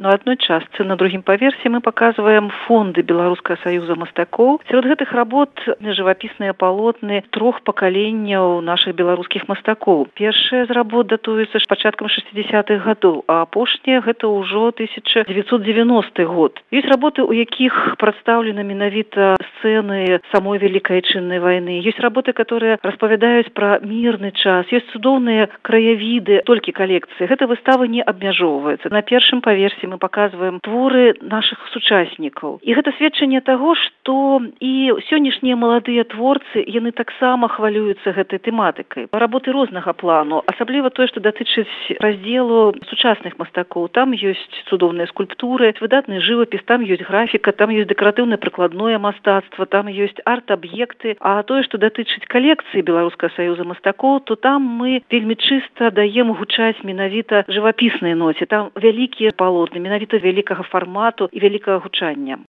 на адной частцы, на другім паверсе мы паказваем фонды Беларускага саюза мастакоў. Сярод гэтых работ жывапісныя палотны 3 пакаленняў нашых беларускіх мастакоў. Першая з работ датуецца пачаткам 60-х гадоў, а апошняя гэта ўжо 1990 год. Ёсць работы, у якіх прадстаўлены менавіта сцэны самой Вялікай Айчыннай вайны. Ёсць работы, которые распавядаюць пра мірны час. Ёсць цудоўныя краявіды, толькі калекцыі. Гэта выстава не абмяжоўваецца. На першым паверсе мы паказваем творы нашых сучаснікаў. І гэта сведчанне таго, што і сённяшнія маладыя творцы, яны таксама хвалююцца гэтай тэматыкай. Работы рознага плану, асабліва тое, што датычыць раздзелу сучасных мастакоў. Там ёсць цудоўныя скульптуры, выдатны жывапіс, там ёсць графіка, там ёсць дэкаратыўнае прыкладное мастацтва, там ёсць арт-аб'екты. А тое, што датычыць калекцыі Беларускага саюза мастакоў, то там мы вельмі чыста даем гучаць менавіта жывапіснай ноце. Там вялікія палотны, менавіта вялікага фармату і вялікага гучання.